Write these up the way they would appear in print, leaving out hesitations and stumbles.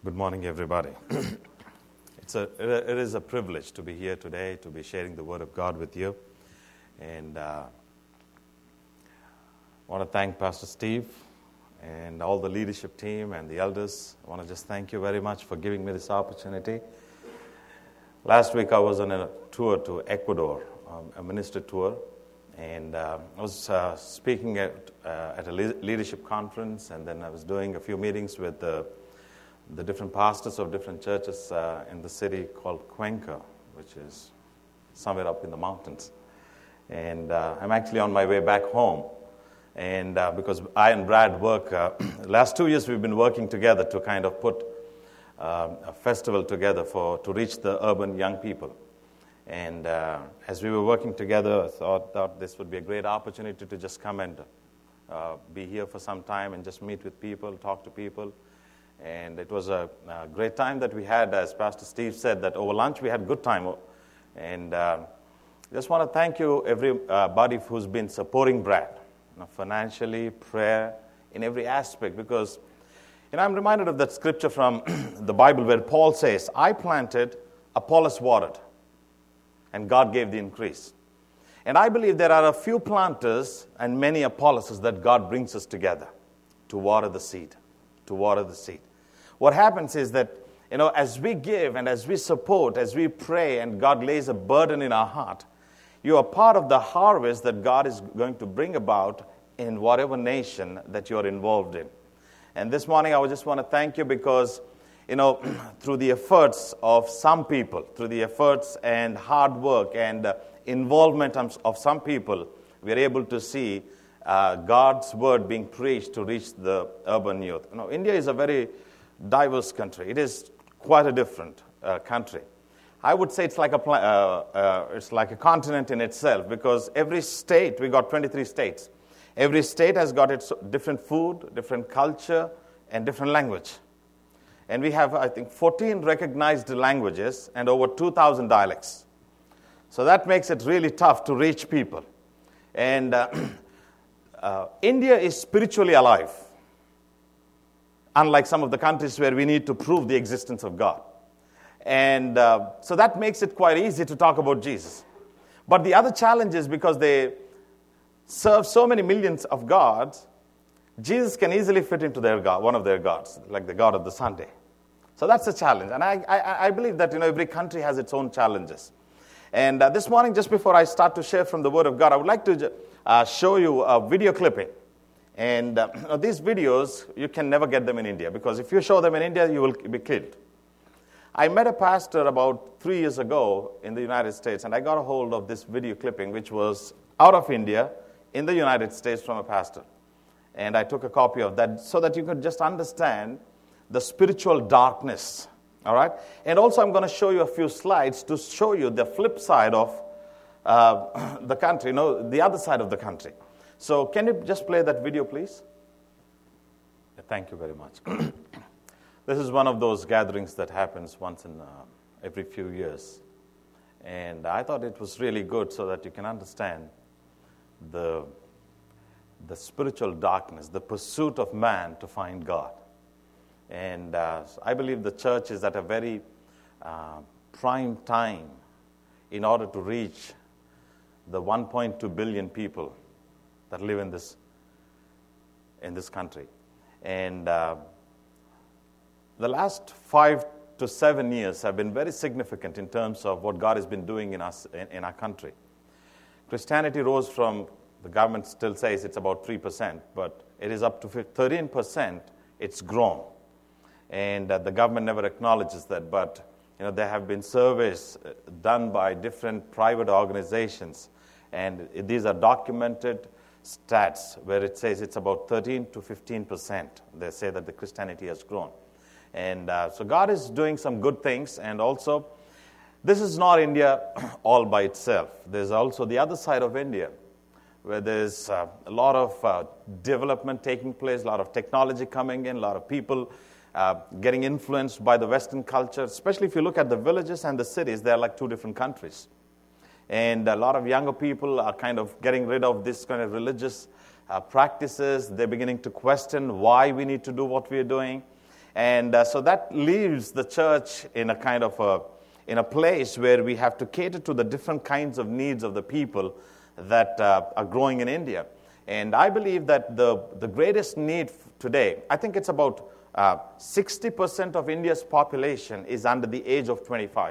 Good morning, everybody. It is a privilege to be here today, to be sharing the Word of God with you. And I want to thank Pastor Steve and all the leadership team and the elders. I want to just thank you very much for giving me this opportunity. Last week I was on a tour to Ecuador, a ministry tour, and I was speaking at a leadership conference, and then I was doing a few meetings with the different pastors of different churches in the city called Cuenca, which is somewhere up in the mountains. And I'm actually on my way back home. And because I and Brad work, last 2 years we've been working together to kind of put a festival together to reach the urban young people. And as we were working together, I thought this would be a great opportunity to just come and be here for some time and just meet with people, talk to people. And it was a great time that we had, as Pastor Steve said, that over lunch we had a good time. And just want to thank you, everybody who's been supporting Brad, financially, prayer, in every aspect. Because I'm reminded of that scripture from the Bible where Paul says, I planted, Apollos watered, and God gave the increase. And I believe there are a few planters and many Apolloses that God brings us together to water the seed. What happens is that, as we give and as we support, as we pray, and God lays a burden in our heart, you are part of the harvest that God is going to bring about in whatever nation that you are involved in. And this morning I just want to thank you because, through the efforts of some people, through the efforts and hard work and involvement of some people, we are able to see God's word being preached to reach the urban youth. India is a very diverse country. It is quite a different country. I would say it's like a continent in itself, because every state, we got 23 states. Every state has got its different food, different culture, and different language. And we have, I think, 14 recognized languages and over 2,000 dialects. So that makes it really tough to reach people. And India is spiritually alive, unlike some of the countries where we need to prove the existence of God. And so that makes it quite easy to talk about Jesus. But the other challenge is because they serve so many millions of gods, Jesus can easily fit into their God, one of their gods, like the God of the Sunday. So that's a challenge. And I believe that every country has its own challenges. And this morning, just before I start to share from the Word of God, I would like to show you a video clipping. And these videos, you can never get them in India, because if you show them in India, you will be killed. I met a pastor about 3 years ago in the United States, and I got a hold of this video clipping, which was out of India in the United States from a pastor. And I took a copy of that so that you could just understand the spiritual darkness. All right? And also I'm going to show you a few slides to show you the flip side of the country, the other side of the country. So can you just play that video, please? Thank you very much. This is one of those gatherings that happens once in every few years. And I thought it was really good so that you can understand the spiritual darkness, the pursuit of man to find God. And I believe the church is at a very prime time in order to reach the 1.2 billion people that live in this country. And the last 5 to 7 years have been very significant in terms of what God has been doing in our country. Christianity rose from, the government still says it's about 3%, but it is up to 13%. It's grown. And the government never acknowledges that. But there have been surveys done by different private organizations, and these are documented stats where it says it's about 13 to 15%. They say that the Christianity has grown. And so God is doing some good things. And also, this is not India all by itself. There's also the other side of India, where there's a lot of development taking place, a lot of technology coming in, a lot of people getting influenced by the Western culture. Especially if you look at the villages and the cities, they're like two different countries. And a lot of younger people are kind of getting rid of this kind of religious practices. They're beginning to question why we need to do what we are doing. And so that leaves the church in a kind of in a place where we have to cater to the different kinds of needs of the people that are growing in India. And I believe that the greatest need today, I think it's about 60% of India's population is under the age of 25,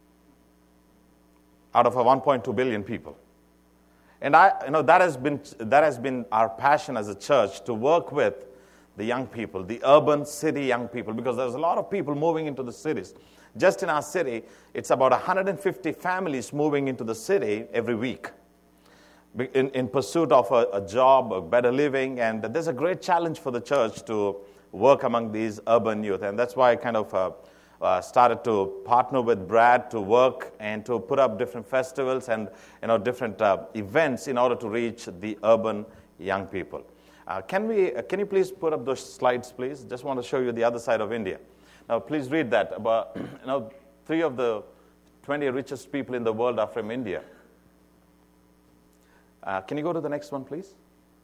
out of 1.2 billion people. And that has been our passion as a church, to work with the young people, the urban city young people, because there's a lot of people moving into the cities. Just in our city, it's about 150 families moving into the city every week in pursuit of a job, a better living. And there's a great challenge for the church to work among these urban youth. And that's why I kind of started to partner with Brad to work and to put up different festivals and different events in order to reach the urban young people. Can you please put up those slides, please? Just want to show you the other side of India. Now, please read that. About 3 of the 20 richest people in the world are from India. Can you go to the next one, please?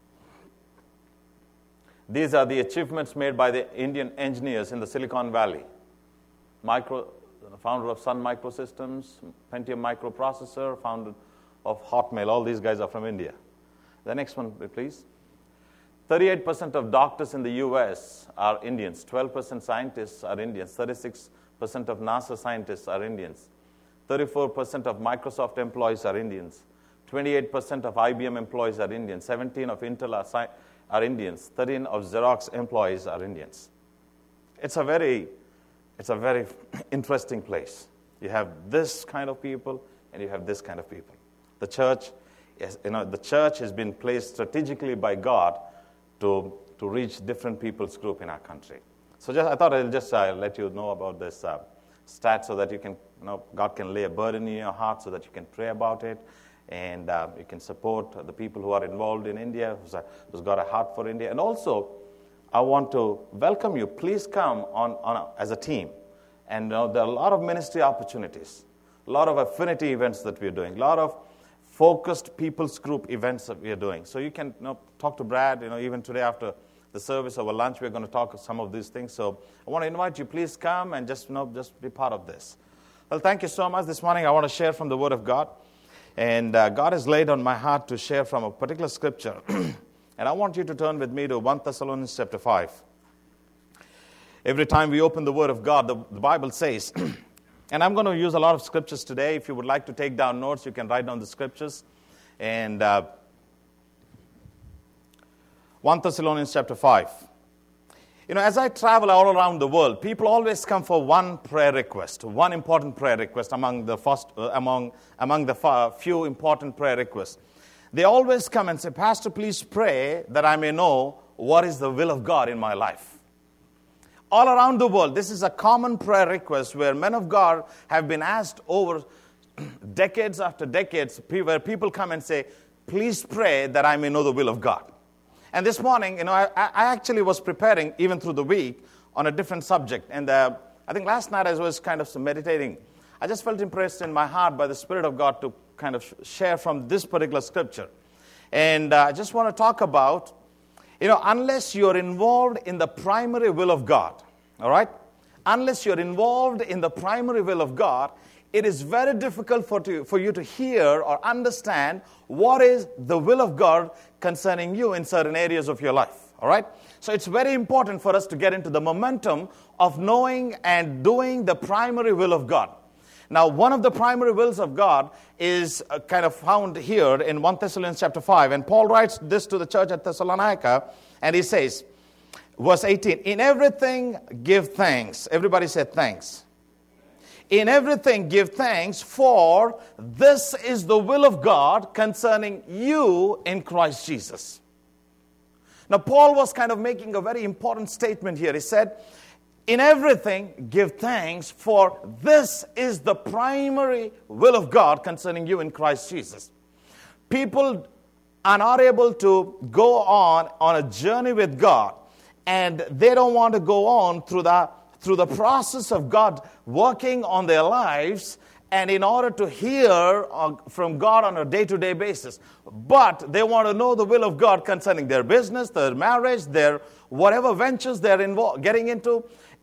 These are the achievements made by the Indian engineers in the Silicon Valley. Founder of Sun Microsystems, Pentium microprocessor, founder of Hotmail. All these guys are from India. The next one, please. 38% of doctors in the U.S. are Indians. 12% scientists are Indians. 36% of NASA scientists are Indians. 34% of Microsoft employees are Indians. 28% of IBM employees are Indians. 17% of Intel are Indians. 13% of Xerox employees are Indians. It's a very interesting place. You have this kind of people, and you have this kind of people. The church has been placed strategically by God to reach different people's group in our country. So I thought I'll just let you know about this stat, so that you can, God can lay a burden in your heart, so that you can pray about it, and you can support the people who are involved in India, who's got a heart for India. And also, I want to welcome you. Please come on as a team. And there are a lot of ministry opportunities, a lot of affinity events that we're doing, a lot of focused people's group events that we are doing. So you can talk to Brad. Even today after the service over lunch, we're going to talk some of these things. So I want to invite you. Please come and just be part of this. Well, thank you so much. This morning I want to share from the Word of God. And God has laid on my heart to share from a particular scripture. And I want you to turn with me to 1 Thessalonians chapter 5. Every time we open the Word of God, the Bible says, and I'm going to use a lot of scriptures today. If you would like to take down notes, you can write down the scriptures. And 1 Thessalonians chapter 5. As I travel all around the world, people always come for one prayer request, one important prayer request among the few important prayer requests. They always come and say, Pastor, please pray that I may know what is the will of God in my life. All around the world, this is a common prayer request where men of God have been asked over decades after decades, where people come and say, please pray that I may know the will of God. And this morning, I actually was preparing even through the week on a different subject. And I think last night as I was kind of meditating, I just felt impressed in my heart by the Spirit of God to kind of share from this particular scripture. And I just want to talk about, unless you're involved in the primary will of God, all right? Unless you're involved in the primary will of God, it is very difficult for you to hear or understand what is the will of God concerning you in certain areas of your life, all right? So it's very important for us to get into the momentum of knowing and doing the primary will of God. Now, one of the primary wills of God is kind of found here in 1 Thessalonians chapter 5. And Paul writes this to the church at Thessalonica, and he says, verse 18, in everything give thanks. Everybody said thanks. In everything give thanks, for this is the will of God concerning you in Christ Jesus. Now, Paul was kind of making a very important statement here. He said, in everything, give thanks, for this is the primary will of God concerning you in Christ Jesus. People are not able to go on a journey with God, and they don't want to go on through the process of God working on their lives, and in order to hear from God on a day-to-day basis. But they want to know the will of God concerning their business, their marriage, their whatever ventures they're getting into.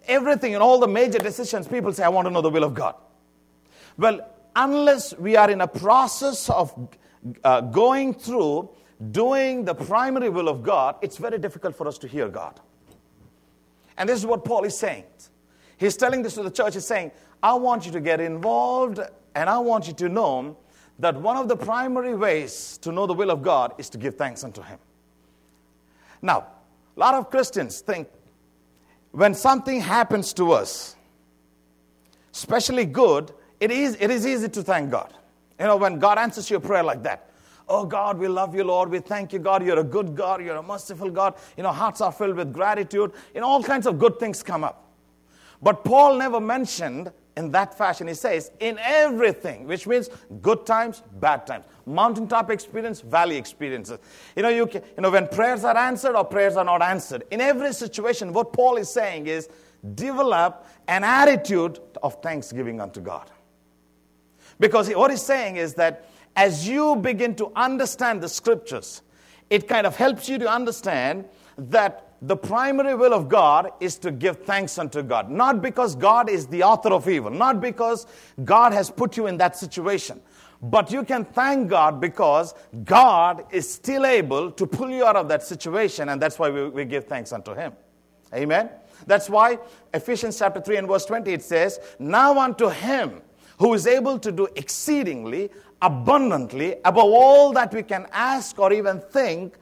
everything in all the major decisions, people say, I want to know the will of God. Well, unless we are in a process of going through doing the primary will of God, it's very difficult for us to hear God. And this is what Paul is saying. He's telling this to the church. He's saying, I want you to get involved, and I want you to know that one of the primary ways to know the will of God is to give thanks unto Him. Now, a lot of Christians think when something happens to us, especially good, it is easy to thank God. You know, when God answers your prayer like that, oh God, we love you, Lord. We thank you, God. You're a good God. You're a merciful God. You know, hearts are filled with gratitude. You know, all kinds of good things come up. But Paul never mentioned in that fashion. He says, in everything, which means good times, bad times. Mountaintop experience, valley experiences. You know, when prayers are answered or prayers are not answered. In every situation, what Paul is saying is, develop an attitude of thanksgiving unto God. Because what he's saying is that as you begin to understand the scriptures, it kind of helps you to understand that the primary will of God is to give thanks unto God. Not because God is the author of evil, not because God has put you in that situation, but you can thank God because God is still able to pull you out of that situation, and that's why we give thanks unto Him. Amen? That's why Ephesians chapter 3 and verse 20, it says, now unto Him who is able to do exceedingly abundantly above all that we can ask or even think,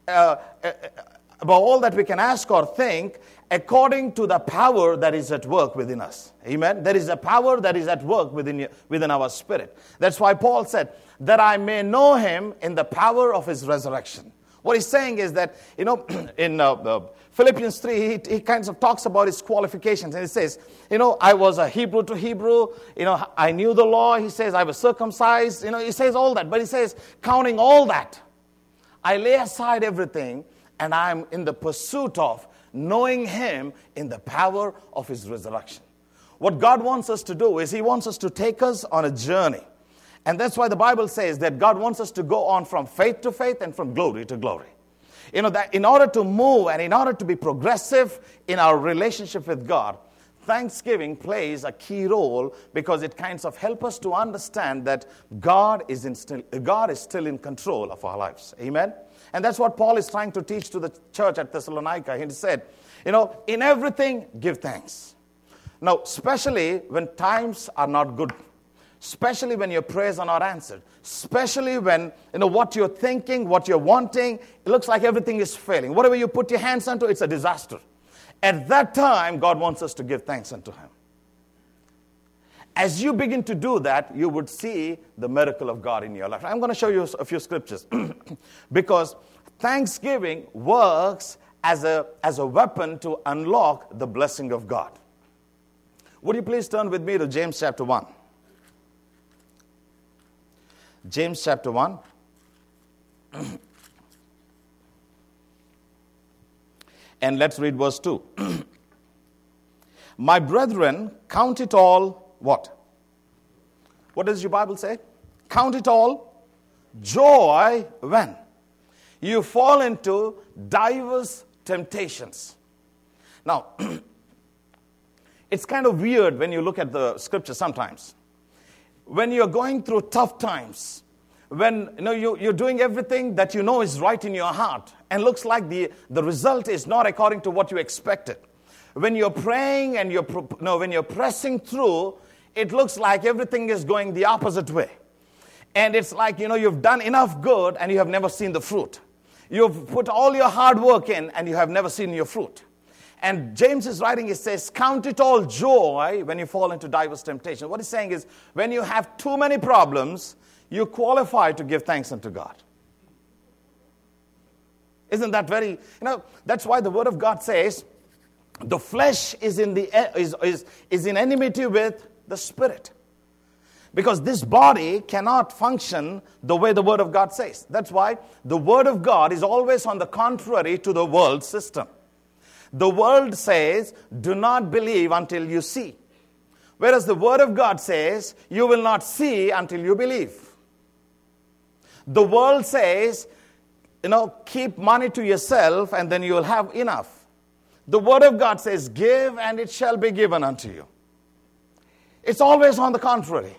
according to the power that is at work within us. Amen? There is a power that is at work within our spirit. That's why Paul said, that I may know Him in the power of His resurrection. What he's saying is that, you know, in Philippians 3, he kind of talks about his qualifications. And he says, you know, I was a Hebrew to Hebrew. You know, I knew the law. He says, I was circumcised. You know, he says all that. But he says, counting all that, I lay aside everything, and I'm in the pursuit of knowing Him in the power of His resurrection. What God wants us to do is He wants us to take us on a journey. And that's why the Bible says that God wants us to go on from faith to faith and from glory to glory. You know, that in order to move and in order to be progressive in our relationship with God, thanksgiving plays a key role because it kind of helps us to understand that God is still in control of our lives. Amen? And that's what Paul is trying to teach to the church at Thessalonica. He said, you know, in everything, give thanks. Now, especially when times are not good. Especially when your prayers are not answered. Especially when, you know, what you're thinking, what you're wanting, it looks like everything is failing. Whatever you put your hands onto, it's a disaster. At that time, God wants us to give thanks unto Him. As you begin to do that, you would see the miracle of God in your life. I'm going to show you a few scriptures. Because thanksgiving works as a weapon to unlock the blessing of God. Would you please turn with me to James chapter 1. James chapter 1. And let's read verse 2. My brethren, count it all, what? What does your Bible say? Count it all joy when you fall into diverse temptations. Now, it's kind of weird when you look at the scripture sometimes. When you're going through tough times, when you're doing everything that you know is right in your heart, and looks like the result is not according to what you expected. When you're praying and when you're pressing through, it looks like everything is going the opposite way. And it's like, you've done enough good and you have never seen the fruit. You've put all your hard work in and you have never seen your fruit. And James is writing, he says, count it all joy when you fall into diverse temptation. What he's saying is, when you have too many problems, you qualify to give thanks unto God. Isn't that very, that's why the Word of God says, the flesh is in enmity with the Spirit. Because this body cannot function the way the Word of God says. That's why the Word of God is always on the contrary to the world system. The world says, do not believe until you see. Whereas the Word of God says, you will not see until you believe. The world says, keep money to yourself and then you will have enough. The Word of God says, give and it shall be given unto you. It's always on the contrary.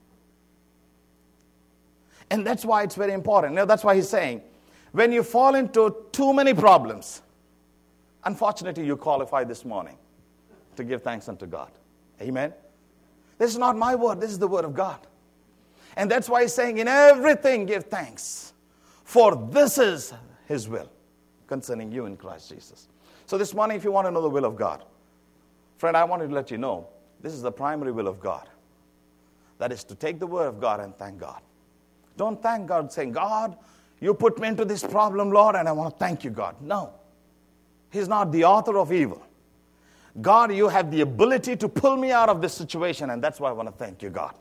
And that's why it's very important. Now, that's why he's saying, when you fall into too many problems, unfortunately, you qualify this morning to give thanks unto God. Amen? This is not my word. This is the Word of God. And that's why he's saying, in everything give thanks, for this is His will concerning you in Christ Jesus. So this morning, if you want to know the will of God, friend, I wanted to let you know, this is the primary will of God. That is to take the Word of God and thank God. Don't thank God saying, God, you put me into this problem, Lord, and I want to thank you, God. No. He's not the author of evil. God, you have the ability to pull me out of this situation, and that's why I want to thank you, God.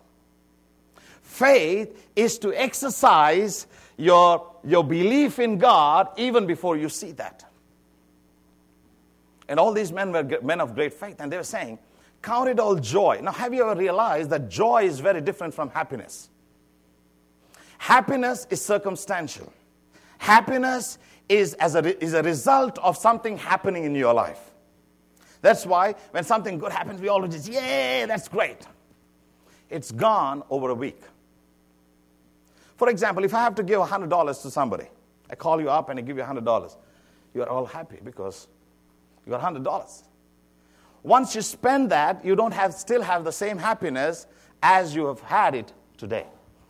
Faith is to exercise your belief in God even before you see that. And all these men were men of great faith, and they were saying, count it all joy. Now, have you ever realized that joy is very different from happiness? Happiness is circumstantial. Happiness is a result of something happening in your life. That's why when something good happens, we always just, yay, that's great. It's gone over a week. For example, if I have to give $100 to somebody, I call you up and I give you $100. You are all happy because you got $100. Once you spend that, you don't still have the same happiness as you have had it today.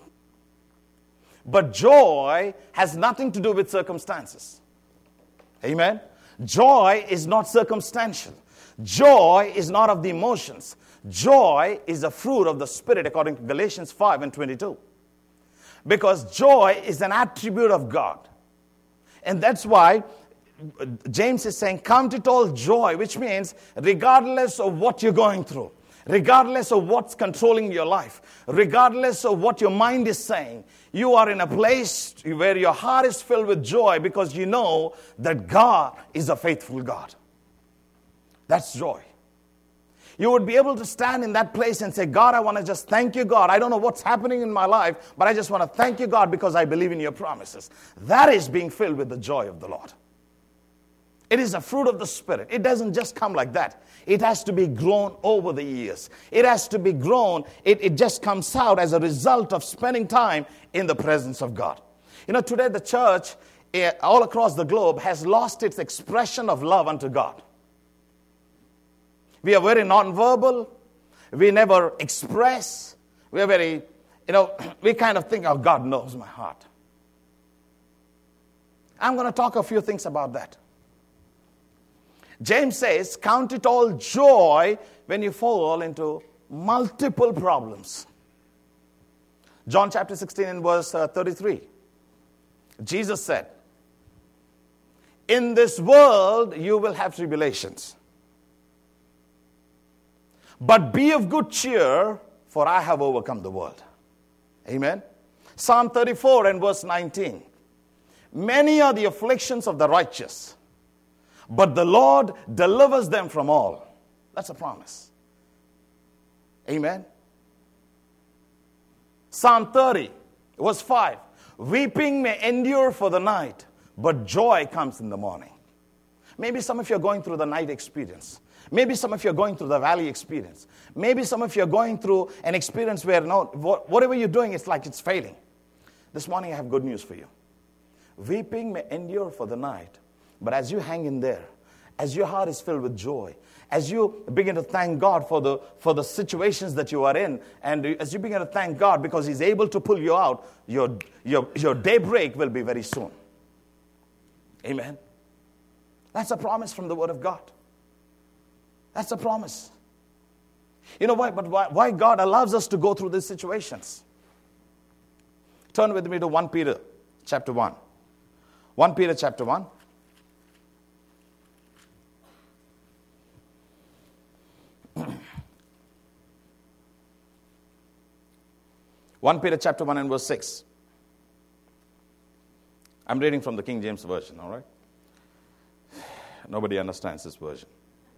But joy has nothing to do with circumstances. Amen? Joy is not circumstantial. Joy is not of the emotions. Joy is a fruit of the Spirit according to Galatians 5:22. Because joy is an attribute of God. And that's why James is saying, count it all joy, which means regardless of what you're going through, regardless of what's controlling your life, regardless of what your mind is saying, you are in a place where your heart is filled with joy because you know that God is a faithful God. That's joy. You would be able to stand in that place and say, God, I want to just thank you, God. I don't know what's happening in my life, but I just want to thank you, God, because I believe in your promises. That is being filled with the joy of the Lord. It is a fruit of the Spirit. It doesn't just come like that. It has to be grown over the years. It has to be grown. It just comes out as a result of spending time in the presence of God. You know, today the church all across the globe has lost its expression of love unto God. We are very nonverbal. We never express. We are very, we kind of think, oh, God knows my heart. I'm going to talk a few things about that. James says, count it all joy when you fall into multiple problems. John chapter 16 and verse 33. Jesus said, in this world you will have tribulations. But be of good cheer, for I have overcome the world. Amen. Psalm 34 and verse 19. Many are the afflictions of the righteous, but the Lord delivers them from all. That's a promise. Amen. Psalm 30, verse 5. Weeping may endure for the night, but joy comes in the morning. Maybe some of you are going through the night experience. Maybe some of you are going through the valley experience. Maybe some of you are going through an experience where whatever you're doing, it's like it's failing. This morning I have good news for you. Weeping may endure for the night, but as you hang in there, as your heart is filled with joy, as you begin to thank God for the situations that you are in, and as you begin to thank God because He's able to pull you out, your daybreak will be very soon. Amen. That's a promise from the Word of God. That's a promise. You know why? But why God allows us to go through these situations? Turn with me to 1 Peter chapter 1. 1 Peter chapter 1. One Peter chapter 1 and verse 6. I'm reading from the King James Version, all right? Nobody understands this version.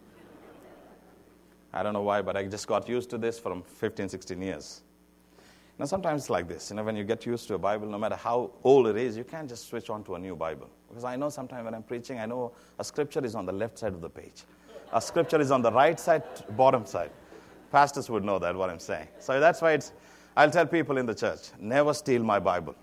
I don't know why, but I just got used to this from 15, 16 years. Now, sometimes it's like this. When you get used to a Bible, no matter how old it is, you can't just switch on to a new Bible. Because I know sometimes when I'm preaching, I know a scripture is on the left side of the page. A scripture is on the right side, bottom side. Pastors would know that, what I'm saying. So that's why I'll tell people in the church, never steal my Bible.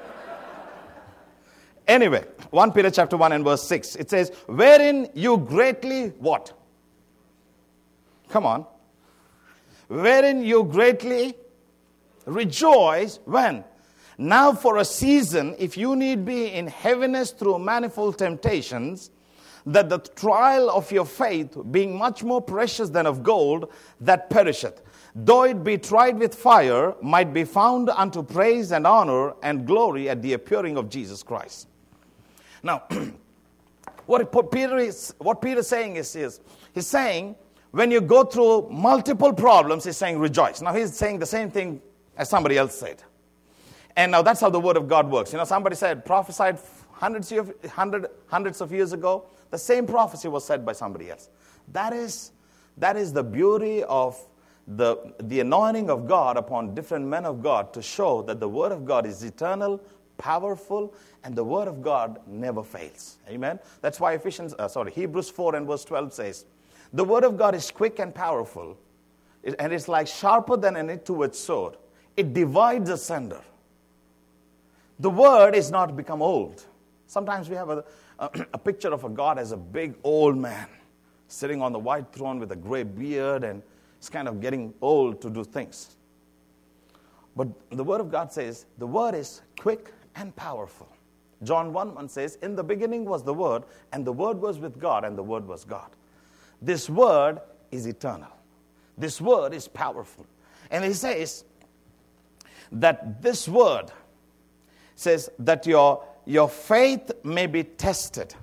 Anyway, 1 Peter chapter 1 and verse 6, it says, wherein you greatly what? Come on. Wherein you greatly rejoice when? Now for a season, if you need be in heaviness through manifold temptations, that the trial of your faith, being much more precious than of gold, that perisheth, though it be tried with fire, might be found unto praise and honor and glory at the appearing of Jesus Christ. Now, what Peter is saying is he's saying, when you go through multiple problems, he's saying rejoice. Now, he's saying the same thing as somebody else said. And now that's how the Word of God works. Somebody said, prophesied hundreds of years ago. The same prophecy was said by somebody else. That is the beauty of the anointing of God upon different men of God, to show that the Word of God is eternal, powerful, and the Word of God never fails. Amen? That's why Hebrews 4 and verse 12 says, the Word of God is quick and powerful, and it's like sharper than any two-edged sword. It divides asunder. The Word is not become old. Sometimes we have a picture of a God as a big old man sitting on the white throne with a gray beard, and it's kind of getting old to do things. But the Word of God says the Word is quick and powerful. John 1:1 says, in the beginning was the Word, and the Word was with God, and the Word was God. This Word is eternal. This Word is powerful. And he says that this Word says that your faith may be tested.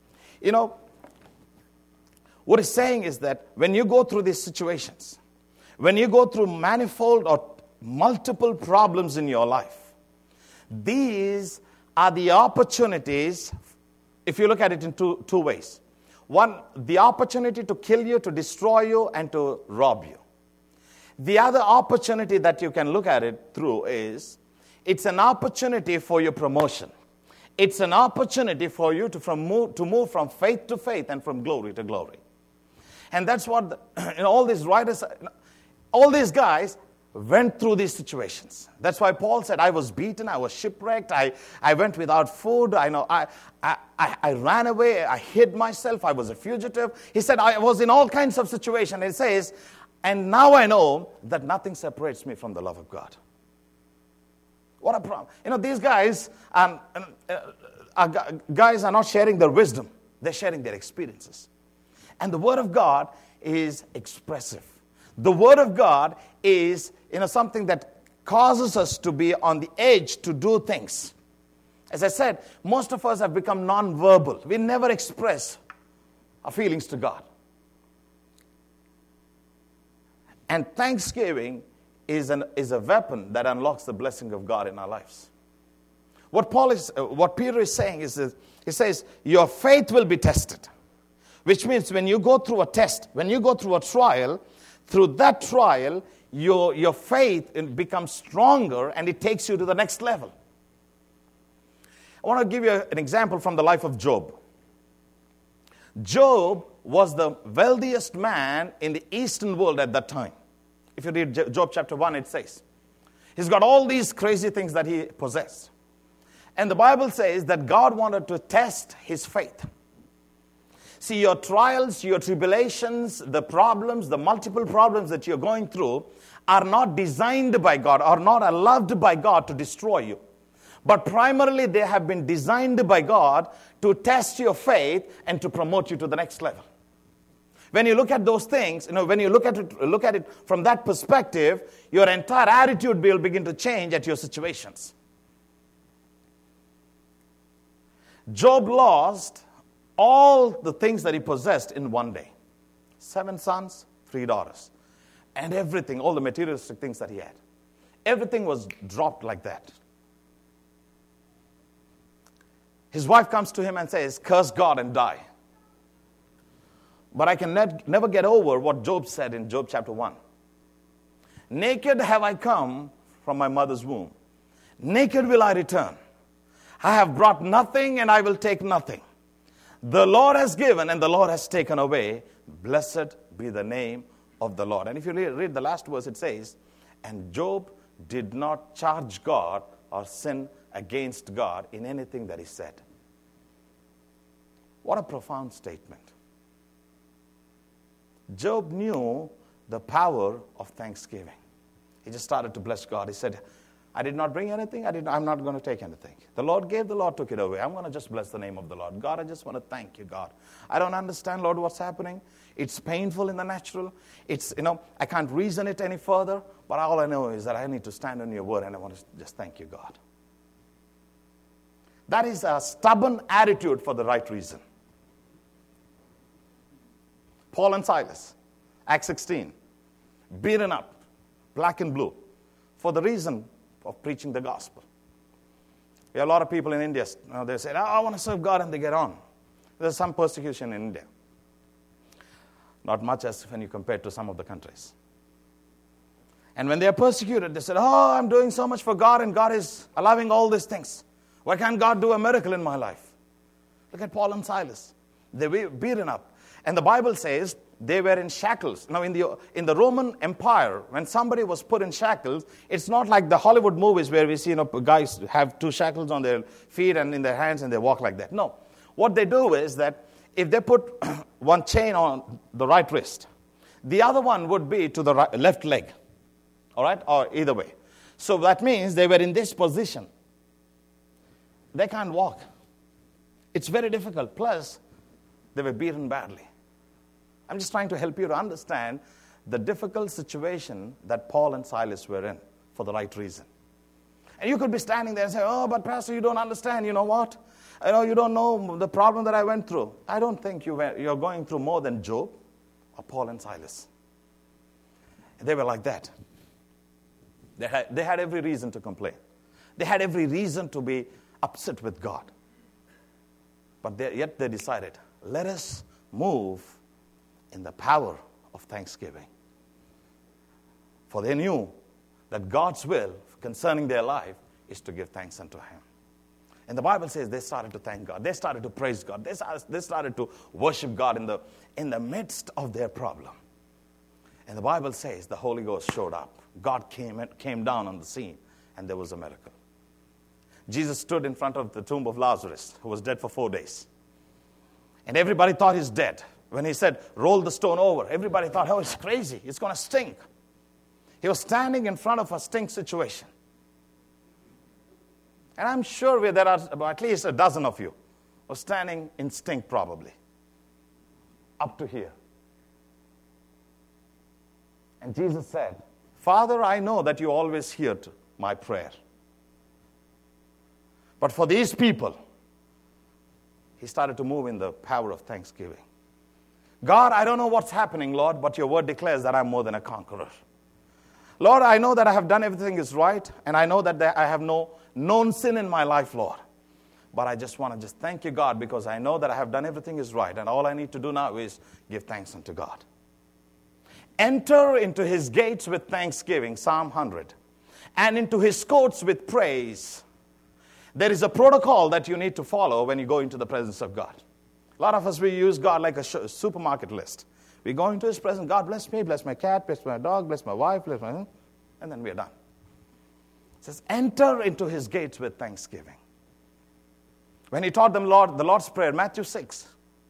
What he's saying is that when you go through these situations, when you go through manifold or multiple problems in your life, these are the opportunities, if you look at it in two ways. One, the opportunity to kill you, to destroy you, and to rob you. The other opportunity that you can look at it through is, it's an opportunity for your promotion. It's an opportunity for you to move from faith to faith and from glory to glory. And that's what all these writers, all these guys went through these situations. That's why Paul said, I was beaten, I was shipwrecked, I went without food, I ran away, I hid myself, I was a fugitive. He said, I was in all kinds of situations. It says, and now I know that nothing separates me from the love of God. What a problem. These guys are not sharing their wisdom. They're sharing their experiences. And the Word of God is expressive. The Word of God is something that causes us to be on the edge to do things. As I said, most of us have become non-verbal. We never express our feelings to God. And thanksgiving is a weapon that unlocks the blessing of God in our lives. What Peter is saying is this, he says, your faith will be tested. Which means when you go through a test, when you go through a trial, through that trial, your faith becomes stronger and it takes you to the next level. I want to give you an example from the life of Job. Job was the wealthiest man in the Eastern world at that time. If you read Job chapter 1, it says, he's got all these crazy things that he possessed. And the Bible says that God wanted to test his faith. See, your trials, your tribulations, the problems, the multiple problems that you're going through are not designed by God, are not allowed by God to destroy you. But primarily they have been designed by God to test your faith and to promote you to the next level. When you look at those things, when you look at it from that perspective, your entire attitude will begin to change at your situations. Job lost all the things that he possessed in one day. 7 sons, 3 daughters. And everything, all the materialistic things that he had. Everything was dropped like that. His wife comes to him and says, curse God and die. But I can never get over what Job said in Job chapter 1. Naked have I come from my mother's womb. Naked will I return. I have brought nothing, and I will take nothing. The Lord has given, and the Lord has taken away. Blessed be the name of the Lord. And if you read the last verse, it says, and Job did not charge God or sin against God in anything that he said. What a profound statement. Job knew the power of thanksgiving. He just started to bless God. He said, I did not bring anything. I'm not going to take anything. The Lord gave, the Lord took it away. I'm going to just bless the name of the Lord. God, I just want to thank you, God. I don't understand, Lord, what's happening. It's painful in the natural. I can't reason it any further. But all I know is that I need to stand on your word, and I want to just thank you, God. That is a stubborn attitude for the right reason. Paul and Silas, Acts 16, beaten up, black and blue, for the reason of preaching the gospel. We have a lot of people in India, they say, I want to serve God, and they get on. There's some persecution in India. Not much as when you compare to some of the countries. And when they are persecuted, they said, I'm doing so much for God, and God is allowing all these things. Why can't God do a miracle in my life? Look at Paul and Silas. They were beaten up. And the Bible says they were in shackles. Now, in the Roman Empire, when somebody was put in shackles, it's not like the Hollywood movies where we see guys have 2 shackles on their feet and in their hands and they walk like that. No. What they do is that if they put one chain on the right wrist, the other one would be to the left leg. All right? Or either way. So that means they were in this position. They can't walk. It's very difficult. Plus, they were beaten badly. I'm just trying to help you to understand the difficult situation that Paul and Silas were in for the right reason. And you could be standing there and say, but Pastor, you don't understand. You know what? You don't know the problem that I went through. I don't think you're going through more than Job or Paul and Silas. They were like that. They had every reason to complain. They had every reason to be upset with God. But yet they decided, let us move in the power of thanksgiving. For they knew that God's will concerning their life is to give thanks unto Him. And the Bible says they started to thank God. They started to praise God. They started to worship God in the midst of their problem. And the Bible says the Holy Ghost showed up. God came down on the scene, and there was a miracle. Jesus stood in front of the tomb of Lazarus, who was dead for 4 days. And everybody thought he's dead. When he said, roll the stone over, everybody thought, it's crazy. It's going to stink. He was standing in front of a stink situation. And I'm sure there are at least a dozen of you who are standing in stink probably. Up to here. And Jesus said, Father, I know that you always hear my prayer. But for these people, he started to move in the power of thanksgiving. God, I don't know what's happening, Lord, but your word declares that I'm more than a conqueror. Lord, I know that I have done everything is right, and I know that I have no known sin in my life, Lord. But I just want to thank you, God, because I know that I have done everything is right, and all I need to do now is give thanks unto God. Enter into his gates with thanksgiving, Psalm 100, and into his courts with praise. There is a protocol that you need to follow when you go into the presence of God. A lot of us, we use God like a supermarket list. We go into his presence, God bless me, bless my cat, bless my dog, bless my wife, and then we are done. It says, enter into his gates with thanksgiving. When he taught them the Lord's Prayer, Matthew 6.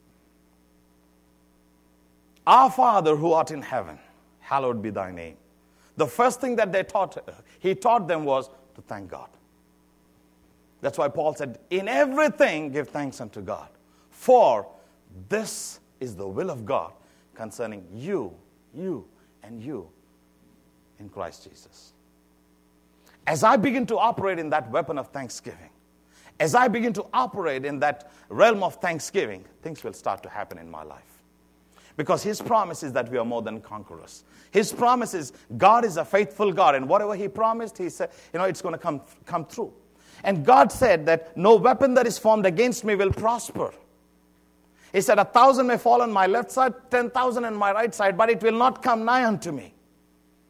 Our Father who art in heaven, hallowed be thy name. The first thing that he taught them was to thank God. That's why Paul said, in everything give thanks unto God. For this is the will of God concerning you, and you in Christ Jesus. As I begin to operate in that weapon of thanksgiving, as I begin to operate in that realm of thanksgiving, things will start to happen in my life. Because his promise is that we are more than conquerors. His promise is God is a faithful God, and whatever he promised, he said, it's going to come through. And God said that no weapon that is formed against me will prosper. He said, 1,000 may fall on my left side, 10,000 on my right side, but it will not come nigh unto me.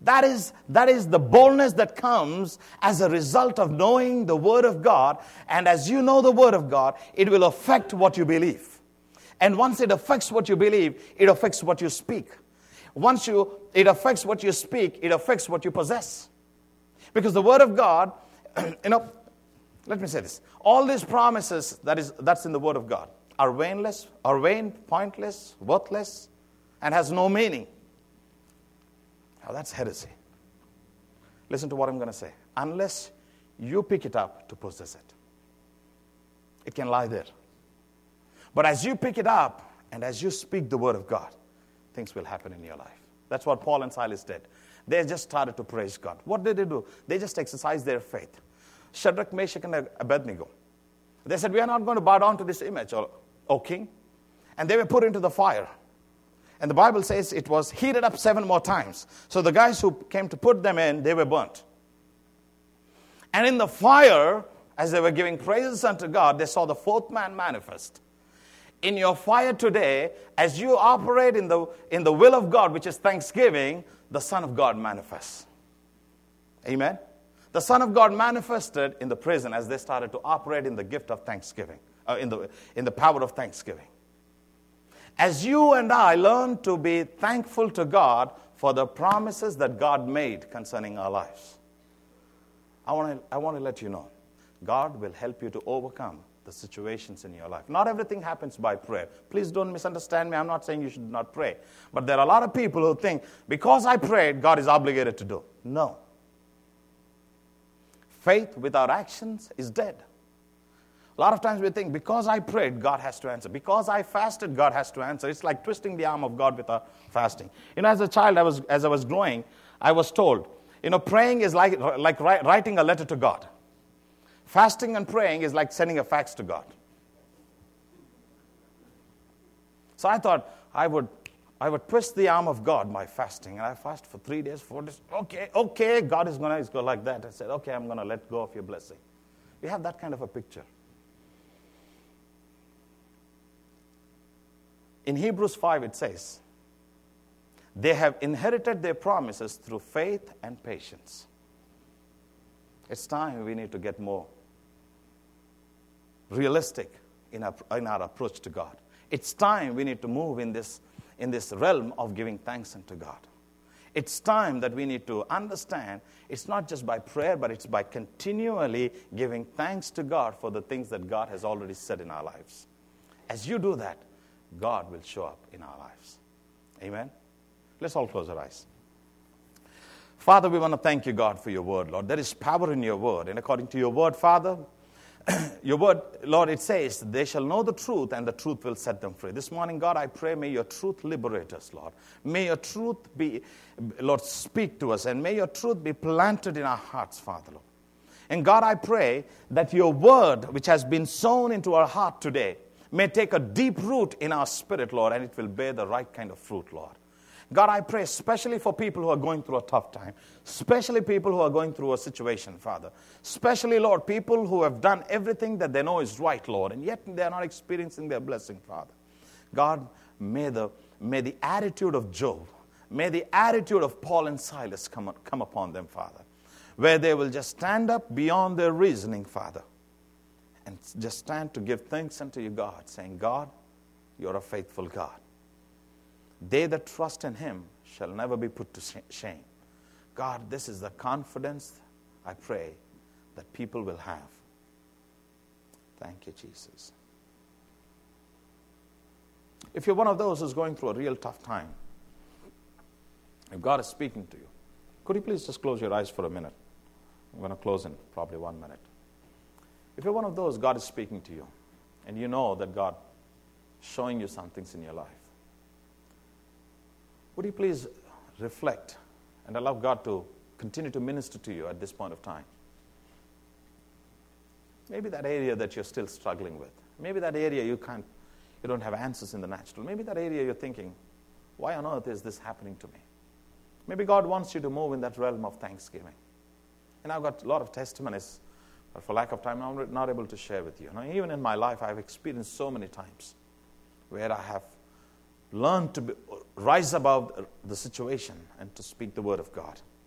That is the boldness that comes as a result of knowing the Word of God. And as you know the Word of God, it will affect what you believe. And once it affects what you believe, it affects what you speak. Once it affects what you speak, it affects what you possess. Because the Word of God, let me say this. All these promises that's in the Word of God are vain, pointless, worthless, and has no meaning. Now that's heresy. Listen to what I'm going to say. Unless you pick it up to possess it, it can lie there. But as you pick it up and as you speak the Word of God, things will happen in your life. That's what Paul and Silas did. They just started to praise God. What did they do? They just exercised their faith. Shadrach, Meshach, and Abednego. They said, we are not going to bow down to this image, O king. And they were put into the fire. And the Bible says it was heated up 7 more times. So the guys who came to put them in, they were burnt. And in the fire, as they were giving praises unto God, they saw the 4th man manifest. In your fire today, as you operate in the will of God, which is thanksgiving, the Son of God manifests. Amen? The Son of God manifested in the prison as they started to operate in the gift of thanksgiving, in the power of thanksgiving. As you and I learn to be thankful to God for the promises that God made concerning our lives, I want to let you know, God will help you to overcome the situations in your life. Not everything happens by prayer. Please don't misunderstand me. I'm not saying you should not pray. But there are a lot of people who think, because I prayed, God is obligated to do. No. Faith without actions is dead. A lot of times we think, because I prayed, God has to answer. Because I fasted, God has to answer. It's like twisting the arm of God with our fasting. As a child, as I was growing, I was told, praying is like writing a letter to God. Fasting and praying is like sending a fax to God. So I thought I would twist the arm of God by fasting. And I fasted for 3 days, 4 days. Okay, God is going to go like that. I said, okay, I'm going to let go of your blessing. We have that kind of a picture. In Hebrews 5, it says, they have inherited their promises through faith and patience. It's time we need to get more realistic in our approach to God. It's time we need to move in this realm of giving thanks unto God. It's time that we need to understand it's not just by prayer, but it's by continually giving thanks to God for the things that God has already said in our lives. As you do that, God will show up in our lives. Amen? Let's all close our eyes. Father, we want to thank you, God, for your word, Lord. There is power in your word. And according to your word, Father, your word, Lord, it says, they shall know the truth and the truth will set them free. This morning, God, I pray, may your truth liberate us, Lord. May your truth be, Lord, speak to us. And may your truth be planted in our hearts, Father, Lord. And God, I pray that your word, which has been sown into our heart today, may take a deep root in our spirit, Lord, and it will bear the right kind of fruit, Lord. God, I pray especially for people who are going through a tough time, especially people who are going through a situation, Father. Especially, Lord, people who have done everything that they know is right, Lord, and yet they are not experiencing their blessing, Father. God, may the attitude of Job, may the attitude of Paul and Silas come upon them, Father, where they will just stand up beyond their reasoning, Father, and just stand to give thanks unto you, God, saying, God, you're a faithful God. They that trust in him shall never be put to shame. God, this is the confidence, I pray, that people will have. Thank you, Jesus. If you're one of those who's going through a real tough time, if God is speaking to you, could you please just close your eyes for a minute? I'm going to close in probably 1 minute. If you're one of those, God is speaking to you, and you know that God is showing you some things in your life, would you please reflect and allow God to continue to minister to you at this point of time? Maybe that area that you're still struggling with. Maybe that area you don't have answers in the natural. Maybe that area you're thinking, why on earth is this happening to me? Maybe God wants you to move in that realm of thanksgiving. And I've got a lot of testimonies, but for lack of time, I'm not able to share with you. Even in my life, I've experienced so many times where I have learned to rise above the situation and to speak the word of God.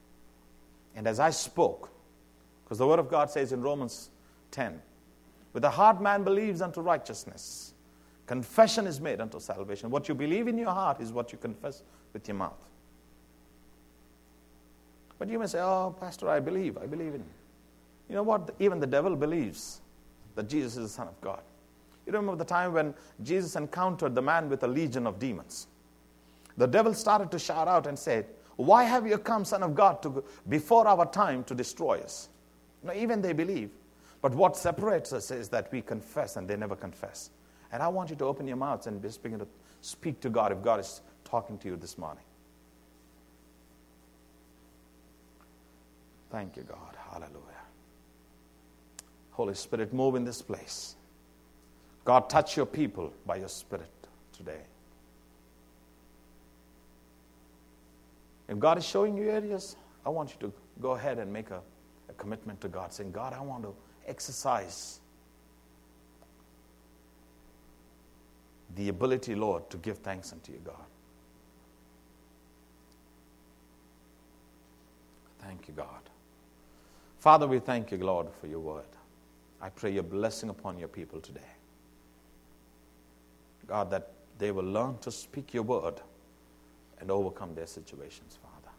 And as I spoke, because the Word of God says in Romans 10, with the heart man believes unto righteousness. Confession is made unto salvation. What you believe in your heart is what you confess with your mouth. But you may say, oh, Pastor, I believe in. You know what? Even the devil believes that Jesus is the Son of God. You remember the time when Jesus encountered the man with a legion of demons. The devil started to shout out and said, why have you come, Son of God, before our time to destroy us? You know, even they believe. But what separates us is that we confess and they never confess. And I want you to open your mouths and begin to speak to God if God is talking to you this morning. Thank you, God. Hallelujah. Holy Spirit, move in this place. God, touch your people by your Spirit today. If God is showing you areas, I want you to go ahead and make a commitment to God, saying, God, I want to exercise the ability, Lord, to give thanks unto you, God. Thank you, God. Father, we thank you, Lord, for your word. I pray your blessing upon your people today. God, that they will learn to speak your word and overcome their situations, Father.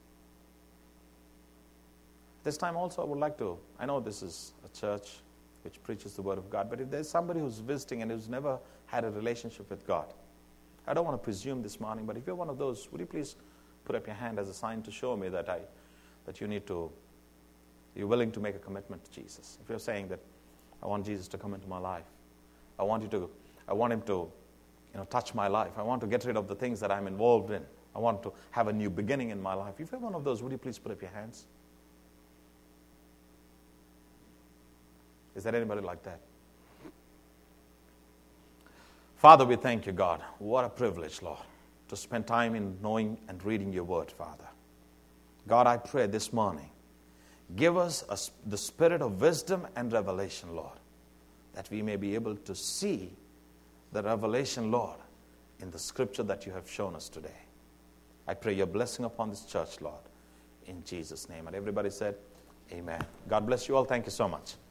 This time also I would like to, I know this is a church which preaches the word of God, but if there's somebody who's visiting and who's never had a relationship with God, I don't want to presume this morning, but if you're one of those, would you please put up your hand as a sign to show me that you're willing to make a commitment to Jesus. If you're saying that I want Jesus to come into my life, I want him to touch my life. I want to get rid of the things that I'm involved in. I want to have a new beginning in my life. If you're one of those, would you please put up your hands? Is there anybody like that? Father, we thank you, God. What a privilege, Lord, to spend time in knowing and reading your word, Father. God, I pray this morning, give us the spirit of wisdom and revelation, Lord, that we may be able to see the revelation, Lord, in the scripture that you have shown us today. I pray your blessing upon this church, Lord, in Jesus' name. And everybody said, amen. God bless you all. Thank you so much.